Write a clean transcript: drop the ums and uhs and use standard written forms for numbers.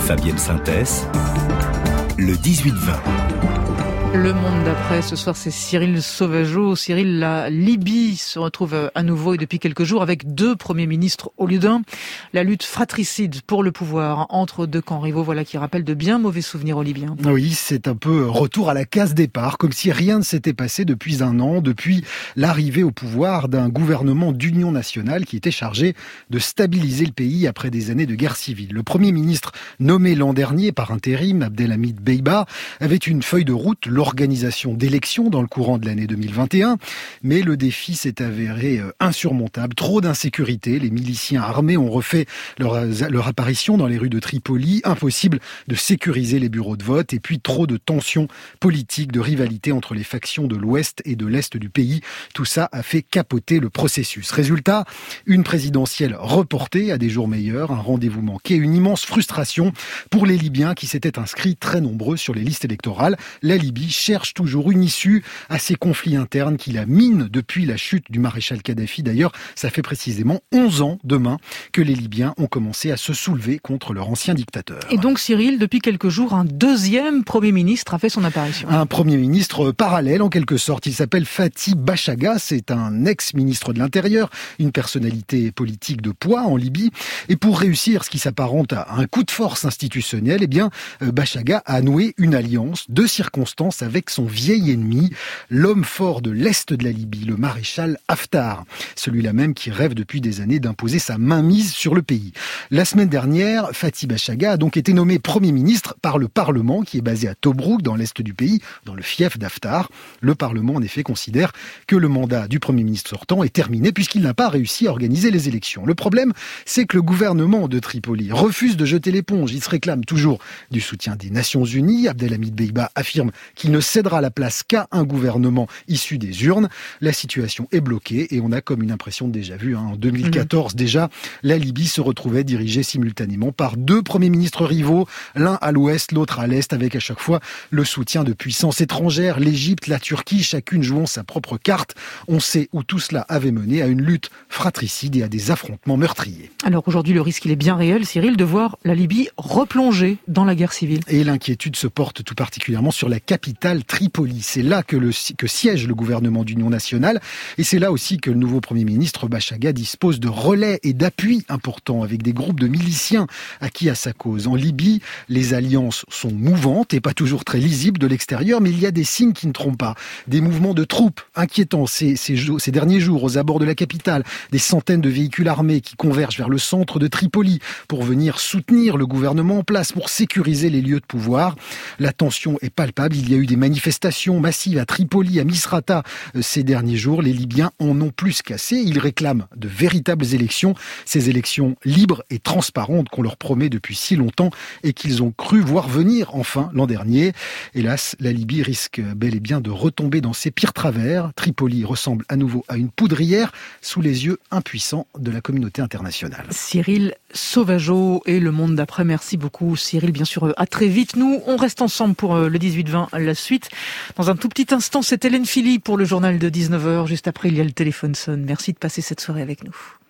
Fabienne Synthès, le 18-20. Le monde d'après, ce soir, c'est Cyril Sauvageau. Cyril, la Libye se retrouve à nouveau et depuis quelques jours avec deux premiers ministres au lieu d'un. La lutte fratricide pour le pouvoir entre deux camps rivaux, voilà qui rappelle de bien mauvais souvenirs aux Libyens. Oui, c'est un peu retour à la case départ, comme si rien ne s'était passé depuis un an, depuis l'arrivée au pouvoir d'un gouvernement d'union nationale qui était chargé de stabiliser le pays après des années de guerre civile. Le premier ministre nommé l'an dernier par intérim, Abdelhamid Dbeibah, avait une feuille de route, l'organisation d'élections dans le courant de l'année 2021. Mais le défi s'est avéré insurmontable. Trop d'insécurité. Les miliciens armés ont refait leur apparition dans les rues de Tripoli. Impossible de sécuriser les bureaux de vote. Et puis trop de tensions politiques, de rivalité entre les factions de l'ouest et de l'est du pays. Tout ça a fait capoter le processus. Résultat, une présidentielle reportée à des jours meilleurs, un rendez-vous manqué, une immense frustration pour les Libyens qui s'étaient inscrits très nombreux sur les listes électorales. La Libye cherche toujours une issue à ces conflits internes qui la minent depuis la chute du maréchal Kadhafi. D'ailleurs, ça fait précisément 11 ans demain que les Libyens ont commencé à se soulever contre leur ancien dictateur. Et donc Cyril, depuis quelques jours, un deuxième Premier ministre a fait son apparition. Un Premier ministre parallèle en quelque sorte. Il s'appelle Fathi Bachagha, c'est un ex-ministre de l'Intérieur, une personnalité politique de poids en Libye. Et pour réussir ce qui s'apparente à un coup de force institutionnel, Bachagha a noué une alliance de circonstances avec son vieil ennemi, l'homme fort de l'Est de la Libye, le maréchal Haftar. Celui-là même qui rêve depuis des années d'imposer sa mainmise sur le pays. La semaine dernière, Fathi Bachagha a donc été nommé Premier ministre par le Parlement, qui est basé à Tobrouk, dans l'Est du pays, dans le fief d'Haftar. Le Parlement, en effet, considère que le mandat du Premier ministre sortant est terminé, puisqu'il n'a pas réussi à organiser les élections. Le problème, c'est que le gouvernement de Tripoli refuse de jeter l'éponge. Il se réclame toujours du soutien des Nations Unies. Abdelhamid Dbeibah affirme qu'il ne cédera la place qu'à un gouvernement issu des urnes. La situation est bloquée et on a comme une impression de déjà-vu. En 2014 déjà, la Libye se retrouvait dirigée simultanément par deux premiers ministres rivaux, l'un à l'ouest, l'autre à l'est, avec à chaque fois le soutien de puissances étrangères, l'Égypte, la Turquie, chacune jouant sa propre carte. On sait où tout cela avait mené à une lutte fratricide et à des affrontements meurtriers. Alors aujourd'hui, le risque il est bien réel, Cyril, de voir la Libye replonger dans la guerre civile. Et l'inquiétude se porte tout particulièrement sur la capitale Tripoli. C'est là que siège le gouvernement d'union nationale et c'est là aussi que le nouveau Premier ministre Bachagha dispose de relais et d'appuis importants avec des groupes de miliciens acquis à sa cause. En Libye, les alliances sont mouvantes et pas toujours très lisibles de l'extérieur, mais il y a des signes qui ne trompent pas. Des mouvements de troupes inquiétants ces derniers jours aux abords de la capitale, des centaines de véhicules armés qui convergent vers le centre de Tripoli pour venir soutenir le gouvernement en place, pour sécuriser les lieux de pouvoir. La tension est palpable, il y a eu des manifestations massives à Tripoli, à Misrata ces derniers jours. Les Libyens en ont plus qu'assez. Ils réclament de véritables élections, ces élections libres et transparentes qu'on leur promet depuis si longtemps et qu'ils ont cru voir venir enfin l'an dernier. Hélas, la Libye risque bel et bien de retomber dans ses pires travers. Tripoli ressemble à nouveau à une poudrière sous les yeux impuissants de la communauté internationale. Cyril Sauvageau et Le Monde d'après. Merci beaucoup Cyril, bien sûr à très vite. Nous, on reste ensemble pour le 18-20, la suite. Dans un tout petit instant, c'est Hélène Philly pour le journal de 19h. Juste après, il y a le téléphone sonne. Merci de passer cette soirée avec nous.